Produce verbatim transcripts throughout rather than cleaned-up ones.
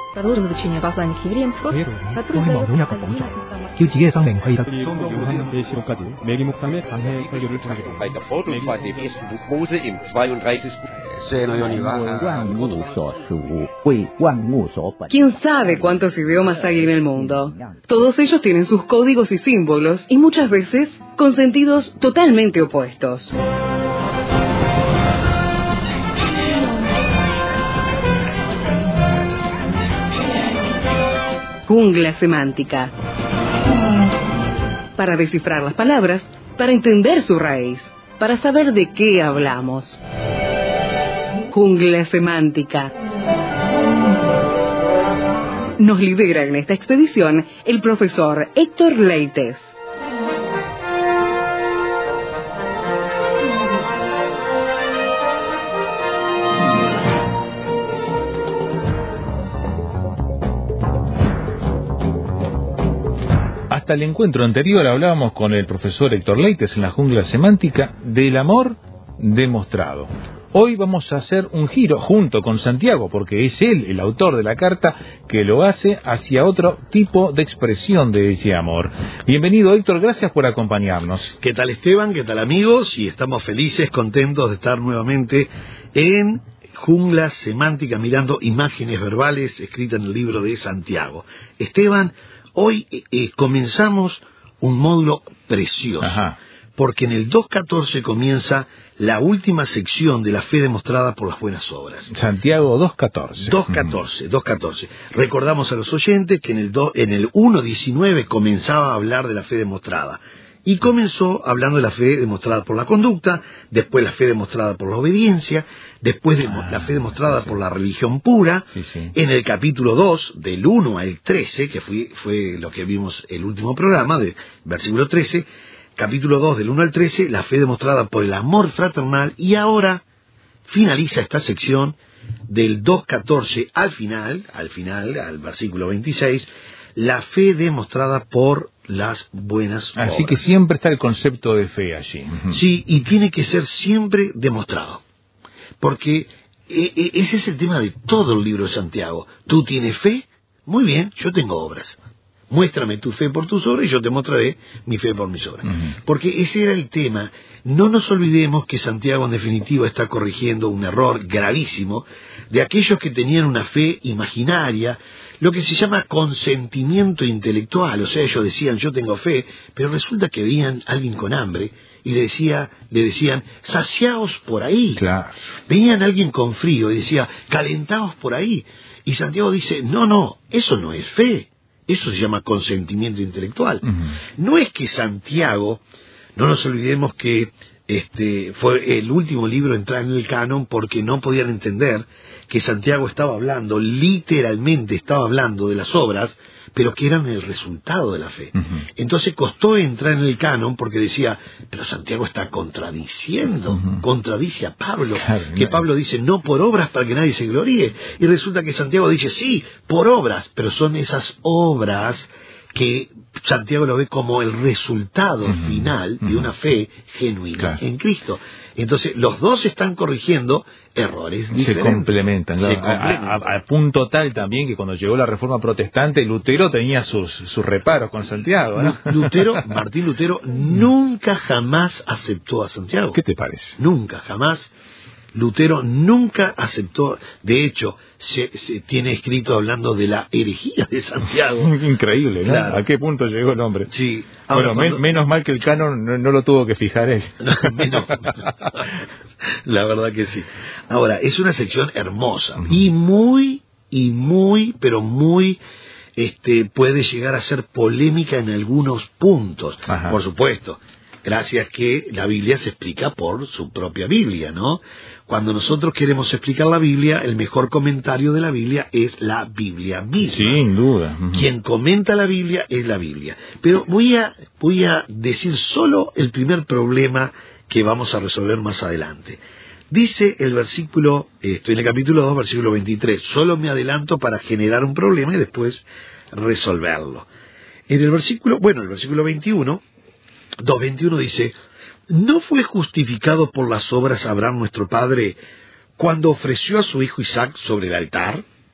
продолжим изучение послания к евреям в прошлом, который дает Алина 계시록까지 매기 목사님의 강해 설교를 찾아봅니다. Bei der Folgenzeit im ersten Buch Mose im zweiunddreißigsten ¿Quién sabe cuántos idiomas hay en el mundo? Todos ellos tienen sus códigos y símbolos y muchas veces con sentidos totalmente opuestos. Jungla semántica. Para descifrar las palabras, para entender su raíz, para saber de qué hablamos. Jungla semántica. Nos lidera en esta expedición el profesor Héctor Leites. Hasta el encuentro anterior hablábamos con el profesor Héctor Leites en la Jungla Semántica del amor demostrado. Hoy vamos a hacer un giro junto con Santiago, porque es él el autor de la carta que lo hace hacia otro tipo de expresión de ese amor. Bienvenido, Héctor, gracias por acompañarnos. ¿Qué tal, Esteban? ¿Qué tal, amigos? Y estamos felices, contentos de estar nuevamente en Jungla Semántica, mirando imágenes verbales escritas en el libro de Santiago. Esteban, hoy eh, comenzamos un módulo precioso. Ajá. Porque en el dos catorce comienza la última sección de la fe demostrada por las buenas obras. Santiago dos catorce. dos catorce, dos catorce. Recordamos a los oyentes que en el, do, en el uno diecinueve comenzaba a hablar de la fe demostrada. Y comenzó hablando de la fe demostrada por la conducta, después la fe demostrada por la obediencia, después de ah, la fe demostrada sí, por la religión pura. Sí, sí. En el capítulo dos, del uno al trece, que fue, fue lo que vimos el último programa, de versículo trece, capítulo dos, del uno al trece, la fe demostrada por el amor fraternal, y ahora finaliza esta sección del dos catorce al final, al final, al versículo veintiséis, la fe demostrada por las buenas obras. Así que siempre está el concepto de fe allí. Sí, y tiene que ser siempre demostrado, porque ese es el tema de todo el libro de Santiago. Tú tienes fe, muy bien, yo tengo obras. Muéstrame tu fe por tus obras y yo te mostraré mi fe por mis obras. Uh-huh. Porque ese era el tema. No nos olvidemos que Santiago en definitiva está corrigiendo un error gravísimo de aquellos que tenían una fe imaginaria, lo que se llama consentimiento intelectual. O sea, ellos decían, yo tengo fe, pero resulta que veían a alguien con hambre y le, decía, le decían, saciaos por ahí. Claro. Veían a alguien con frío y decía, calentaos por ahí. Y Santiago dice, no, no, eso no es fe. Eso se llama consentimiento intelectual. Uh-huh. No es que Santiago, no nos olvidemos que este fue el último libro en entrar en el canon porque no podían entender que Santiago estaba hablando, literalmente estaba hablando de las obras, pero que eran el resultado de la fe. Uh-huh. Entonces costó entrar en el canon porque decía, pero Santiago está contradiciendo, uh-huh. contradice a Pablo, claro, que no. Pablo dice, no por obras para que nadie se gloríe, y resulta que Santiago dice, sí, por obras, pero son esas obras que Santiago lo ve como el resultado uh-huh. final uh-huh. de una fe genuina claro. en Cristo. Entonces, los dos están corrigiendo errores diferentes. Se complementan. Se claro. complementan. A, a, a punto tal también que cuando llegó la Reforma Protestante, Lutero tenía sus, sus reparos con Santiago, ¿no? Lutero, Martín Lutero, nunca jamás aceptó a Santiago. ¿Qué te parece? Nunca, jamás. Lutero nunca aceptó, de hecho, se, se tiene escrito hablando de la herejía de Santiago. Increíble, ¿no? Claro. ¿A qué punto llegó el hombre? Sí. Ahora, bueno, cuando... men menos mal que el canon no, no lo tuvo que fijar él. No, menos... La verdad que sí. Ahora, es una sección hermosa uh-huh. y muy, y muy, pero muy... este puede llegar a ser polémica en algunos puntos, Ajá. por supuesto. Gracias que la Biblia se explica por su propia Biblia, ¿no? Cuando nosotros queremos explicar la Biblia, el mejor comentario de la Biblia es la Biblia misma. Sin duda. Uh-huh. Quien comenta la Biblia es la Biblia. Pero voy a, voy a decir solo el primer problema que vamos a resolver más adelante. Dice el versículo, estoy en el capítulo dos, versículo veintitrés, solo me adelanto para generar un problema y después resolverlo. En el versículo, bueno, el versículo veintiuno, dos veintiuno dice, ¿no fue justificado por las obras Abraham nuestro padre cuando ofreció a su hijo Isaac sobre el altar?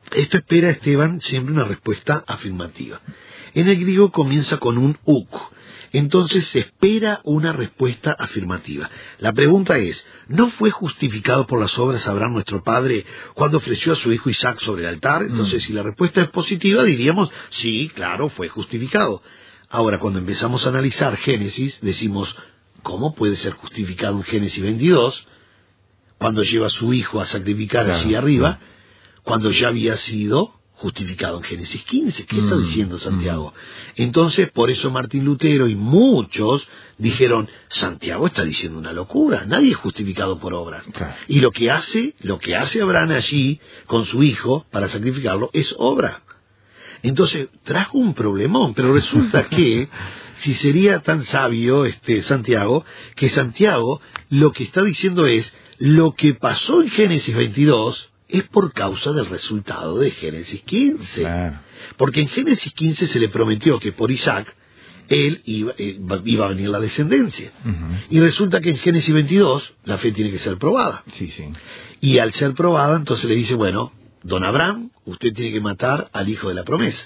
Esto espera, Esteban, siempre una respuesta afirmativa. En el griego comienza con un uk. Entonces se espera una respuesta afirmativa. La pregunta es, ¿no fue justificado por las obras Abraham nuestro padre cuando ofreció a su hijo Isaac sobre el altar? Entonces, mm. si la respuesta es positiva, diríamos, sí, claro, fue justificado. Ahora, cuando empezamos a analizar Génesis, decimos, ¿cómo puede ser justificado en Génesis veintidós, cuando lleva a su hijo a sacrificar claro, allí arriba, claro. cuando ya había sido justificado en Génesis quince? ¿Qué mm, está diciendo Santiago? Mm. Entonces, por eso Martín Lutero y muchos dijeron, Santiago está diciendo una locura, nadie es justificado por obras. Claro. Y lo que hace, lo que hace Abraham allí con su hijo para sacrificarlo es obra. Entonces, trajo un problemón, pero resulta que, si sería tan sabio este Santiago, que Santiago lo que está diciendo es, lo que pasó en Génesis veintidós, es por causa del resultado de Génesis quince. Claro. Porque en Génesis quince se le prometió que por Isaac él iba, eh, iba a venir la descendencia. Uh-huh. Y resulta que en Génesis veintidós la fe tiene que ser probada. Sí, sí. Y al ser probada, entonces le dice, bueno, don Abraham, usted tiene que matar al hijo de la promesa.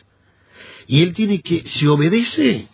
Y él tiene que, si obedece,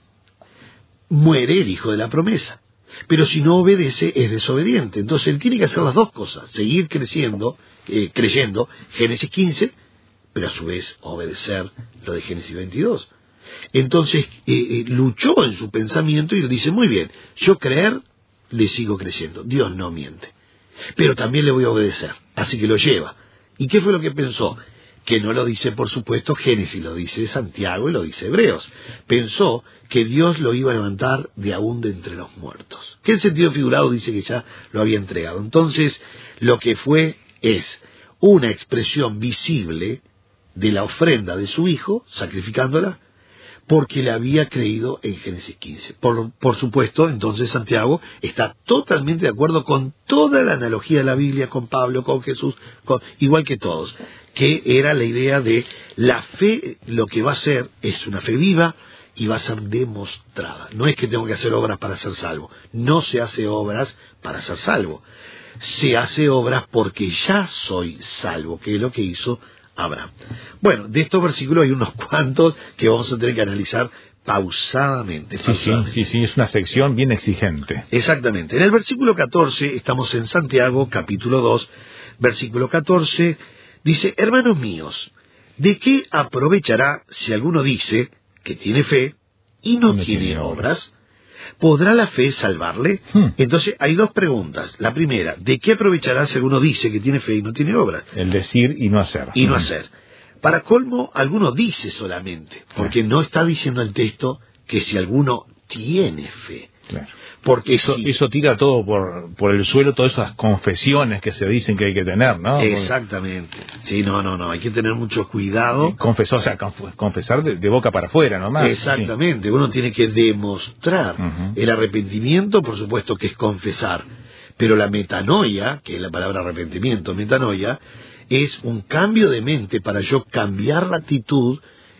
muere el hijo de la promesa. Pero si no obedece, es desobediente. Entonces él tiene que hacer las dos cosas, seguir creciendo, eh, creyendo Génesis quince, pero a su vez obedecer lo de Génesis veintidós. Entonces eh, eh, luchó en su pensamiento y le dice, muy bien, yo creer, le sigo creyendo, Dios no miente, pero también le voy a obedecer, así que lo lleva. ¿Y qué fue lo que pensó? Que no lo dice, por supuesto, Génesis, lo dice Santiago y lo dice Hebreos. Pensó que Dios lo iba a levantar de aún de entre los muertos, que en sentido figurado dice que ya lo había entregado. Entonces, lo que fue es una expresión visible de la ofrenda de su hijo, sacrificándola, porque le había creído en Génesis quince. Por, por supuesto, entonces Santiago está totalmente de acuerdo con toda la analogía de la Biblia, con Pablo, con Jesús, con, igual que todos, que era la idea de la fe, lo que va a ser es una fe viva y va a ser demostrada. No es que tengo que hacer obras para ser salvo, no se hace obras para ser salvo, se hace obras porque ya soy salvo, que es lo que hizo Abraham. Bueno, de estos versículos hay unos cuantos que vamos a tener que analizar pausadamente. Sí, pausadamente. sí, sí, sí, es una sección bien exigente. Exactamente. En el versículo catorce, estamos en Santiago, capítulo dos, versículo catorce, dice, hermanos míos, ¿de qué aprovechará si alguno dice que tiene fe y no, no tiene, tiene obras? ¿Podrá la fe salvarle? Hmm. Entonces hay dos preguntas. La primera, ¿de qué aprovechará si alguno dice que tiene fe y no tiene obras? El decir y no hacer. Y no hacer. Para colmo, alguno dice solamente, porque claro. no está diciendo el texto que si alguno tiene fe. Claro. Porque eso, si... eso tira todo por, por el suelo, todas esas confesiones que se dicen que hay que tener, ¿no? Exactamente. Sí, no, no, no, hay que tener mucho cuidado. Confesar, o sea, confesar de, de boca para afuera nomás. Exactamente, sí. Uno tiene que demostrar. Uh-huh. El arrepentimiento, por supuesto que es confesar, pero la metanoia, que es la palabra arrepentimiento, metanoia, es un cambio de mente para yo cambiar la actitud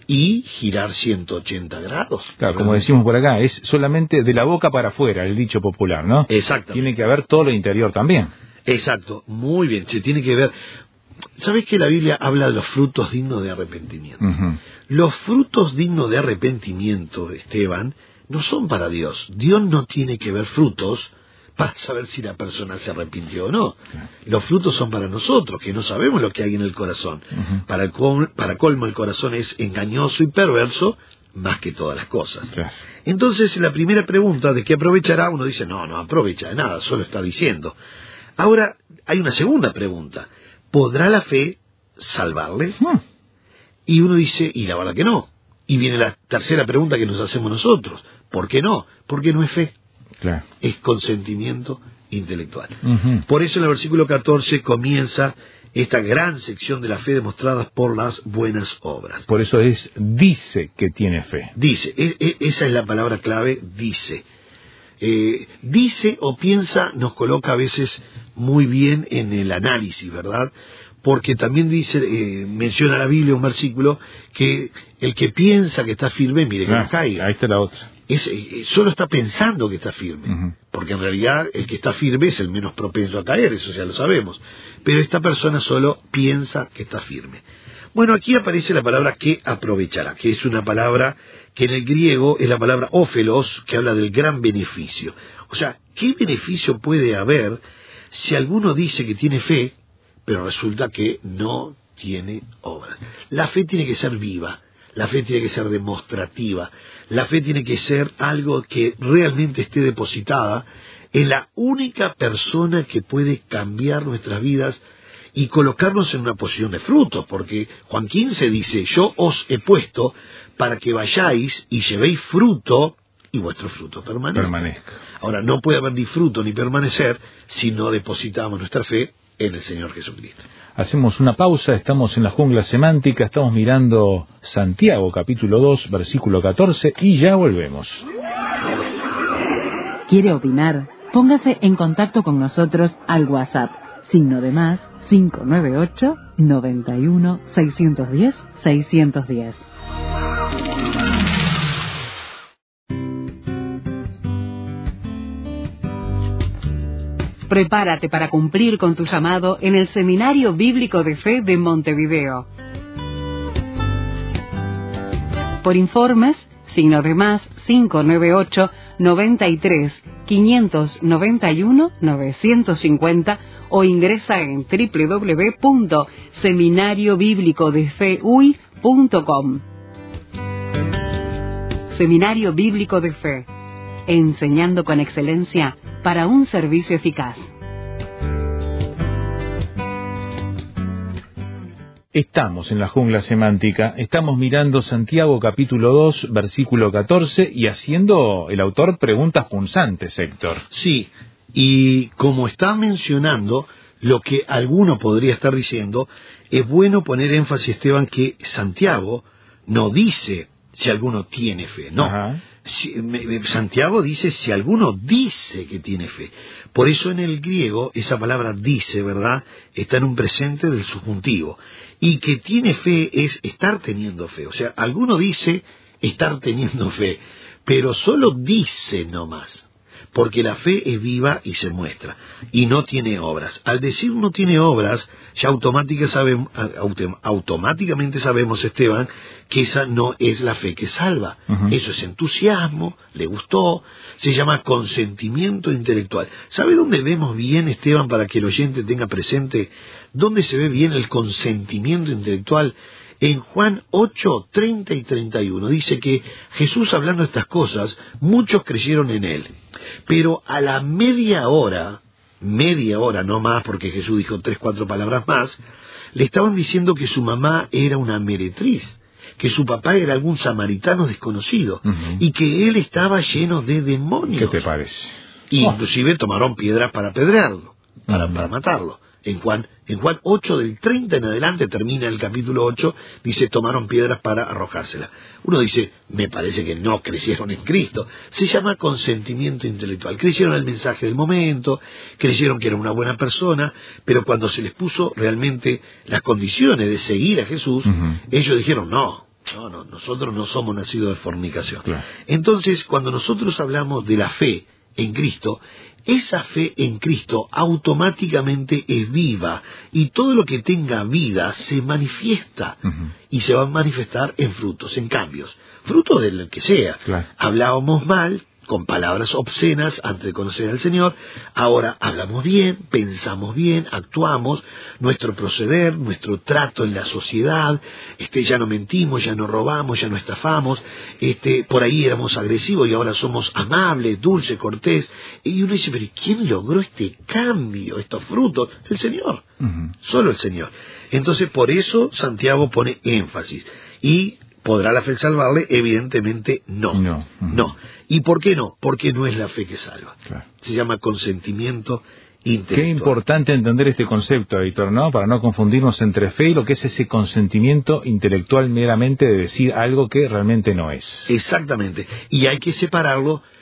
y girar ciento ochenta grados. Claro, como decimos por acá, es solamente de la boca para afuera, el dicho popular, ¿no? Exacto. Tiene que haber todo lo interior también. Exacto, muy bien, se tiene que ver. ¿Sabés que la Biblia habla de los frutos dignos de arrepentimiento? Uh-huh. Los frutos dignos de arrepentimiento, Esteban, no son para Dios. Dios no tiene que ver frutos para saber si la persona se arrepintió o no. Claro. Los frutos son para nosotros, que no sabemos lo que hay en el corazón. Uh-huh. Para, el, para colmo, el corazón es engañoso y perverso más que todas las cosas. Claro. Entonces, la primera pregunta, ¿de qué aprovechará? Uno dice, no, no aprovecha de nada, solo está diciendo. Ahora, hay una segunda pregunta. ¿Podrá la fe salvarle? Uh-huh. Y uno dice, y la verdad que no. Y viene la tercera pregunta que nos hacemos nosotros. ¿Por qué no? Porque no es fe. Claro. Es consentimiento intelectual. Uh-huh. Por eso en el versículo catorce comienza esta gran sección de la fe demostrada por las buenas obras. Por eso es, dice que tiene fe. Dice, es, es, esa es la palabra clave, dice. Eh, dice o piensa nos coloca a veces muy bien en el análisis, ¿verdad? Porque también dice, eh, menciona la Biblia un versículo, que el que piensa que está firme, mire que ah, no caiga. Ahí está la otra. es, eh, solo está pensando que está firme, Uh-huh. porque en realidad el que está firme es el menos propenso a caer, eso ya lo sabemos, pero esta persona solo piensa que está firme. Bueno, aquí aparece la palabra que aprovechará, que es una palabra que en el griego es la palabra ófelos, que habla del gran beneficio. O sea, ¿qué beneficio puede haber si alguno dice que tiene fe, pero resulta que no tiene obras? La fe tiene que ser viva, la fe tiene que ser demostrativa, la fe tiene que ser algo que realmente esté depositada en la única persona que puede cambiar nuestras vidas y colocarnos en una posición de fruto, porque Juan quince dice, yo os he puesto para que vayáis y llevéis fruto y vuestro fruto permanezca. Permanezca. Ahora, no puede haber ni fruto ni permanecer si no depositamos nuestra fe en el Señor Jesucristo. Hacemos una pausa, estamos en la jungla semántica, estamos mirando Santiago capítulo dos, versículo catorce, y ya volvemos. ¿Quiere opinar? Póngase en contacto con nosotros al WhatsApp, signo de más, cinco nueve ocho, noventa y uno, seiscientos diez, seiscientos diez. Prepárate para cumplir con tu llamado en el Seminario Bíblico de Fe de Montevideo. Por informes, signo de más cinco nueve ocho, noventa y tres, quinientos noventa y uno, novecientos cincuenta o ingresa en doble u doble u doble u punto seminario bíblico de fe u i punto com. Seminario Bíblico de Fe, enseñando con excelencia para un servicio eficaz. Estamos en la jungla semántica, estamos mirando Santiago capítulo dos, versículo catorce, y haciendo el autor preguntas punzantes, Héctor. Sí, y como está mencionando lo que alguno podría estar diciendo, es bueno poner énfasis, Esteban, que Santiago no dice si alguno tiene fe, no. Ajá. Si, me, Santiago dice si alguno dice que tiene fe. Por eso en el griego esa palabra dice, ¿verdad?, está en un presente del subjuntivo. Y que tiene fe es estar teniendo fe. O sea, alguno dice estar teniendo fe, pero solo dice nomás. Porque la fe es viva y se muestra, y no tiene obras. Al decir no tiene obras, ya automática sabemos, autom- automáticamente sabemos, Esteban, que esa no es la fe que salva. Uh-huh. Eso es entusiasmo, le gustó, se llama consentimiento intelectual. ¿Sabe dónde vemos bien, Esteban, para que el oyente tenga presente, dónde se ve bien el consentimiento intelectual? En Juan ocho, treinta y treinta y uno dice que Jesús, hablando estas cosas, muchos creyeron en él. Pero a la media hora, media hora no más, porque Jesús dijo tres, cuatro palabras más, le estaban diciendo que su mamá era una meretriz, que su papá era algún samaritano desconocido, uh-huh. y que él estaba lleno de demonios. ¿Qué te parece? Y oh. inclusive tomaron piedras para apedrearlo, para, uh-huh. para matarlo. En Juan, en Juan ocho, del treinta en adelante, termina el capítulo ocho, dice, tomaron piedras para arrojársela. Uno dice, me parece que no creyeron en Cristo. Se llama consentimiento intelectual. Creyeron el mensaje del momento, creyeron que era una buena persona, pero cuando se les puso realmente las condiciones de seguir a Jesús, uh-huh. ellos dijeron, no, no, no, nosotros no somos nacidos de fornicación. Claro. Entonces, cuando nosotros hablamos de la fe en Cristo, esa fe en Cristo automáticamente es viva, y todo lo que tenga vida se manifiesta, uh-huh. y se va a manifestar en frutos, en cambios, frutos de lo que sea. Claro. Hablábamos mal, con palabras obscenas antes de conocer al Señor, ahora hablamos bien, pensamos bien, actuamos, nuestro proceder, nuestro trato en la sociedad, este, ya no mentimos, ya no robamos, ya no estafamos, este, por ahí éramos agresivos y ahora somos amables, dulces, cortés, y uno dice, pero ¿quién logró este cambio, estos frutos? El Señor, uh-huh. solo el Señor. Entonces por eso Santiago pone énfasis, y ¿podrá la fe salvarle? Evidentemente no. No. Uh-huh. no. ¿Y por qué no? Porque no es la fe que salva. Claro. Se llama consentimiento intelectual. Qué importante entender este concepto, Héctor, ¿no? Para no confundirnos entre fe y lo que es ese consentimiento intelectual meramente de decir algo que realmente no es. Exactamente. Y hay que separarlo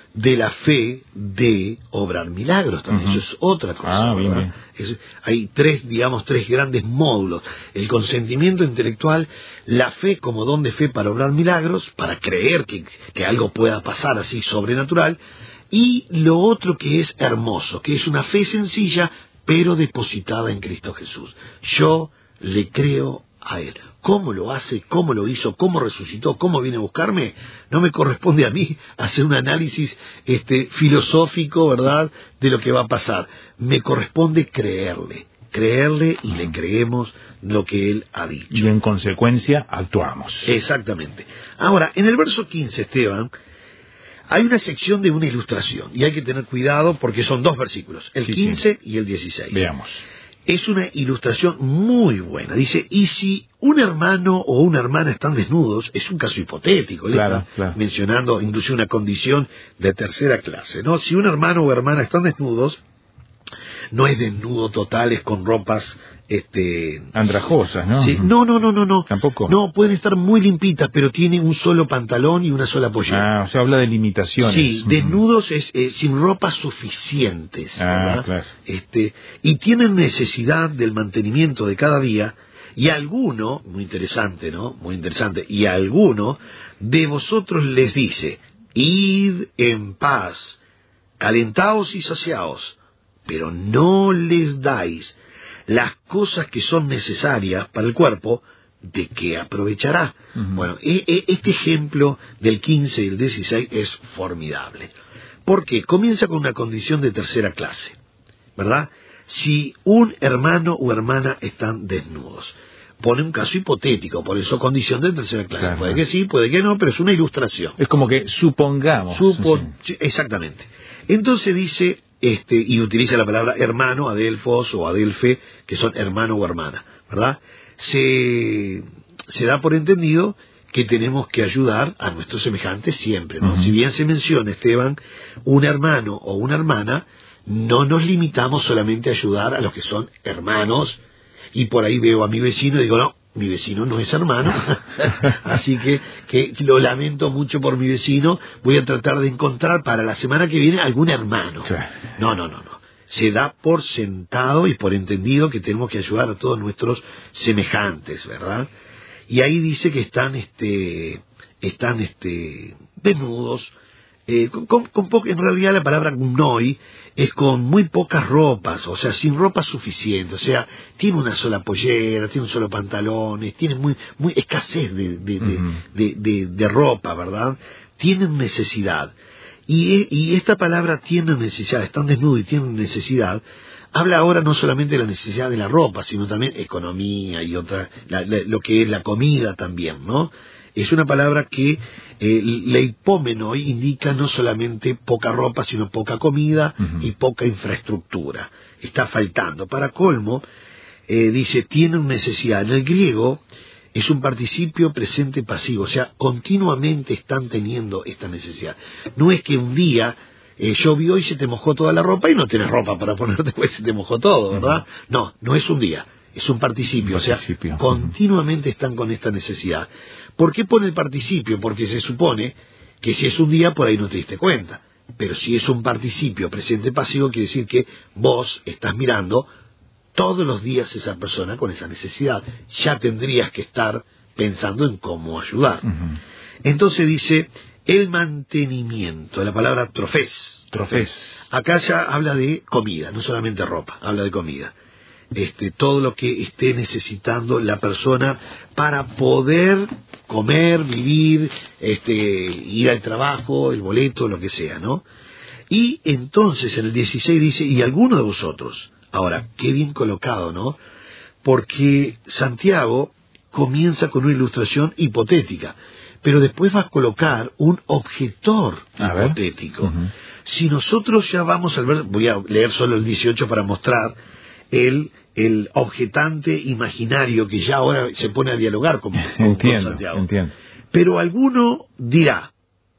de la fe de obrar milagros también. Uh-huh. Eso es otra cosa. Ah, bien, bien. Es, hay tres, digamos, tres grandes módulos. El consentimiento intelectual, la fe como don de fe para obrar milagros, para creer que, que algo pueda pasar así sobrenatural, y lo otro que es hermoso, que es una fe sencilla, pero depositada en Cristo Jesús. Yo le creo a Él. ¿Cómo lo hace? ¿Cómo lo hizo? ¿Cómo resucitó? ¿Cómo viene a buscarme? No me corresponde a mí hacer un análisis este, filosófico, ¿verdad?, de lo que va a pasar. Me corresponde creerle. Creerle y le creemos lo que Él ha dicho. Y en consecuencia actuamos. Exactamente. Ahora, en el verso quince, Esteban, hay una sección de una ilustración. Y hay que tener cuidado porque son dos versículos. El sí, quince sí. y el dieciséis. Veamos. Es una ilustración muy buena. Dice, y si un hermano o una hermana están desnudos, es un caso hipotético, ¿le claro, está claro. mencionando incluso una condición de tercera clase, ¿no? Si un hermano o hermana están desnudos, no es desnudo total, es con ropas este andrajosas, ¿no? Sí, no, no, no, no, no. Tampoco. No, pueden estar muy limpitas, pero tienen un solo pantalón y una sola pollera. Ah, o sea, habla de limitaciones. Sí, desnudos es eh, sin ropas suficientes, ah, ¿verdad? Claro. Este, y tienen necesidad del mantenimiento de cada día, y alguno, muy interesante, ¿no? Muy interesante, y alguno de vosotros les dice, id en paz, calentaos y saciaos, pero no les dais las cosas que son necesarias para el cuerpo, ¿de qué aprovechará? Uh-huh. Bueno, e- e- este ejemplo del quince y el dieciséis es formidable. ¿Por qué? Comienza con una condición de tercera clase, ¿verdad? Si un hermano o hermana están desnudos. Pone un caso hipotético, por eso condición de tercera clase. Claro. Puede que sí, puede que no, pero es una ilustración. Es como que supongamos. Supon- sí. Exactamente. Entonces dice... Este, y utiliza la palabra hermano, adelfos o adelfe, que son hermano o hermana, ¿verdad? Se, se da por entendido que tenemos que ayudar a nuestros semejantes siempre, ¿no? Uh-huh. Si bien se menciona, Esteban, un hermano o una hermana, no nos limitamos solamente a ayudar a los que son hermanos, y por ahí veo a mi vecino y digo, no, mi vecino no es hermano, así que, que lo lamento mucho por mi vecino, voy a tratar de encontrar para la semana que viene algún hermano. Sí. No, no, no, no. Se da por sentado y por entendido que tenemos que ayudar a todos nuestros semejantes, ¿verdad? Y ahí dice que están, este, están, este, desnudos, eh, con, con, con po- en realidad la palabra gnoi es con muy pocas ropas, o sea, sin ropa suficiente, o sea, tiene una sola pollera, tiene un solo pantalones, tiene muy, muy escasez de, de, de, uh-huh. de, de, de ropa, ¿verdad? Tienen necesidad. Y, y esta palabra tienen necesidad, están desnudos y tienen necesidad, habla ahora no solamente de la necesidad de la ropa, sino también economía y otra, la, la, lo que es la comida también, ¿no? Es una palabra que eh, leipómeno indica no solamente poca ropa, sino poca comida uh-huh. y poca infraestructura. Está faltando. Para colmo, eh, dice, tienen necesidad. En el griego es un participio presente pasivo, o sea, continuamente están teniendo esta necesidad. No es que un día eh, llovió y se te mojó toda la ropa y no tienes ropa para ponerte, después se te mojó todo, ¿verdad? Uh-huh. No, no es un día. Es un participio, un participio, o sea, continuamente están con esta necesidad. ¿Por qué pone el participio? Porque se supone que si es un día, por ahí no te diste cuenta. Pero si es un participio presente pasivo, quiere decir que vos estás mirando todos los días a esa persona con esa necesidad. Ya tendrías que estar pensando en cómo ayudar. Uh-huh. Entonces dice, el mantenimiento, la palabra trofés. Trofés. Acá ya habla de comida, no solamente ropa, habla de comida. Este, todo lo que esté necesitando la persona para poder comer, vivir, este, ir al trabajo, el boleto, lo que sea, ¿no? Y entonces en el dieciséis dice, y alguno de vosotros, ahora, qué bien colocado, ¿no? Porque Santiago comienza con una ilustración hipotética, pero después va a colocar un objetor a hipotético. Uh-huh. Si nosotros ya vamos al ver, voy a leer solo el dieciocho para mostrar el, el objetante imaginario que ya ahora se pone a dialogar con, con, entiendo, con Santiago. Entiendo. Pero alguno dirá,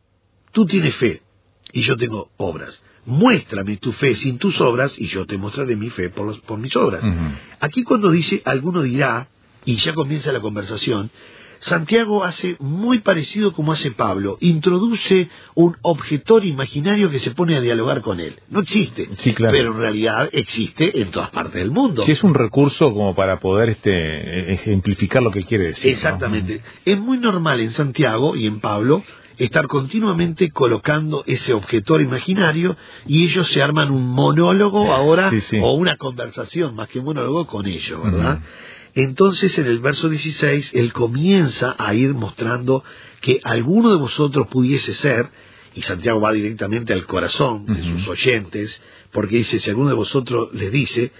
tú tienes fe y yo tengo obras. Muéstrame tu fe sin tus obras y yo te mostraré mi fe por, los, por mis obras. Uh-huh. Aquí cuando dice alguno dirá, y ya comienza la conversación, Santiago hace muy parecido como hace Pablo, introduce un objetor imaginario que se pone a dialogar con él. No existe, sí, claro. pero en realidad existe en todas partes del mundo. Sí, es un recurso como para poder este, ejemplificar lo que quiere decir. Exactamente. ¿No? Es muy normal en Santiago y en Pablo estar continuamente colocando ese objetor imaginario y ellos se arman un monólogo ahora, sí, sí. o una conversación más que un monólogo con ellos, ¿verdad? Uh-huh. Entonces en el verso dieciséis él comienza a ir mostrando que alguno de vosotros pudiese ser, y Santiago va directamente al corazón de uh-huh. sus oyentes, porque dice, si alguno de vosotros les dice,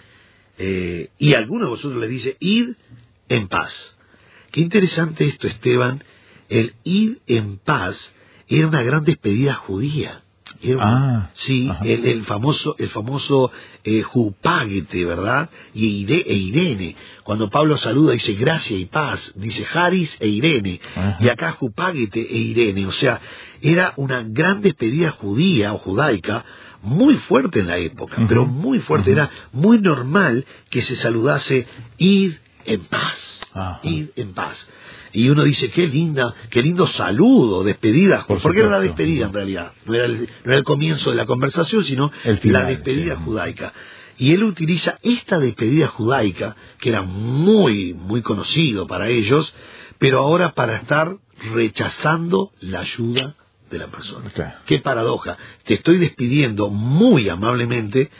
eh, y alguno de vosotros les dice, id en paz. Qué interesante esto, Esteban, el id en paz era una gran despedida judía. Era, ah, sí, el, el famoso, el famoso eh, jupágete, ¿verdad? Y Ire, e Irene. Cuando Pablo saluda dice gracia y paz, dice Jaris e Irene. Ajá. Y acá jupágete e Irene. O sea, era una gran despedida judía o judaica, muy fuerte en la época, uh-huh. pero muy fuerte. Uh-huh. Era muy normal que se saludase id en paz, uh-huh. id en paz. Y uno dice, qué linda, qué lindo saludo, despedida, Por porque supuesto. Era la despedida en realidad, no era, el, no era el comienzo de la conversación, sino final, la despedida sí. judaica. Y él utiliza esta despedida judaica, que era muy, muy conocido para ellos, pero ahora para estar rechazando la ayuda de la persona. Claro. Qué paradoja, te estoy despidiendo muy amablemente,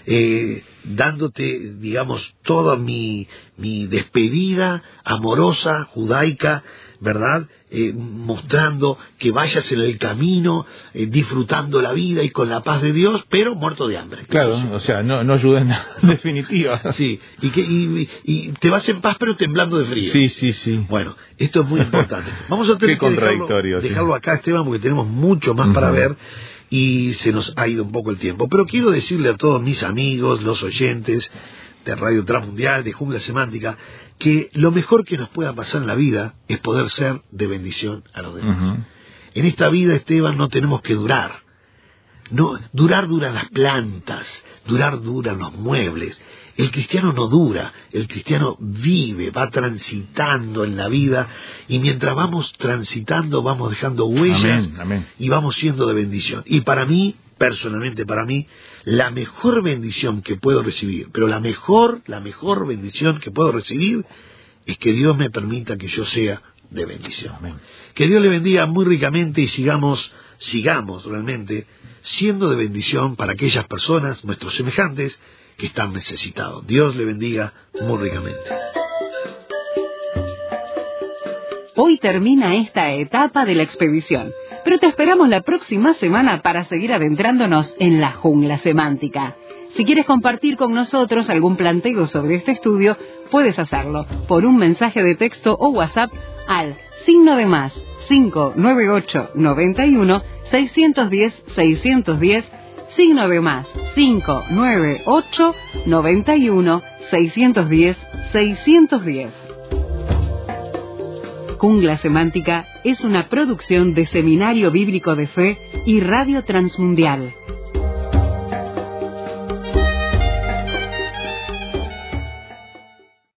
eh, dándote, digamos, toda mi, mi despedida amorosa, judaica, ¿verdad? Eh, mostrando que vayas en el camino, eh, disfrutando la vida y con la paz de Dios, pero muerto de hambre. Claro, sí. O sea, no, no ayuda en nada, en definitiva. Sí, y, que, y, y te vas en paz pero temblando de frío. Sí, sí, sí. Bueno, esto es muy importante. Vamos a tener Qué que dejarlo, sí. dejarlo acá, Esteban, porque tenemos mucho más uh-huh. para ver. Y se nos ha ido un poco el tiempo. Pero quiero decirle a todos mis amigos, los oyentes de Radio Transmundial, de Jungla Semántica, que lo mejor que nos pueda pasar en la vida es poder ser de bendición a los demás. Uh-huh. En esta vida, Esteban, no tenemos que durar. No, durar duran las plantas, durar duran los muebles. El cristiano no dura, el cristiano vive, va transitando en la vida y mientras vamos transitando vamos dejando huellas amén, amén. Y vamos siendo de bendición. Y para mí, personalmente para mí, la mejor bendición que puedo recibir, pero la mejor, la mejor bendición que puedo recibir es que Dios me permita que yo sea de bendición. Amén. Que Dios le bendiga muy ricamente y sigamos, sigamos realmente siendo de bendición para aquellas personas, nuestros semejantes, que están necesitados. Dios le bendiga muy ricamente. Hoy termina esta etapa de la expedición, pero te esperamos la próxima semana para seguir adentrándonos en la jungla semántica. Si quieres compartir con nosotros algún planteo sobre este estudio, puedes hacerlo por un mensaje de texto o WhatsApp al signo de más cinco nueve ocho noventa y uno seiscientos diez seiscientos diez, signo de más cinco nueve ocho noventa y uno seiscientos diez seiscientos diez. Jungla Semántica es una producción de Seminario Bíblico de Fe y Radio Transmundial.